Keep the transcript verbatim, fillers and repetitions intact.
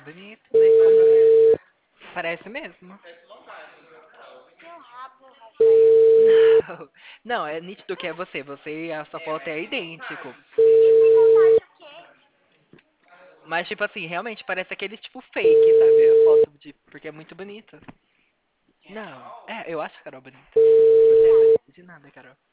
bonito, né? Como- Parece mesmo. Seu rabo, Rafael. Não, é nítido que é você. Você e a sua foto é idêntico. E sem vontade o quê? Mas, tipo assim, realmente parece aquele tipo fake, sabe? A foto de. Porque é muito bonito. Não, é, eu acho a Carol bonita. Você é Obrigada. bonita de nada, Carol.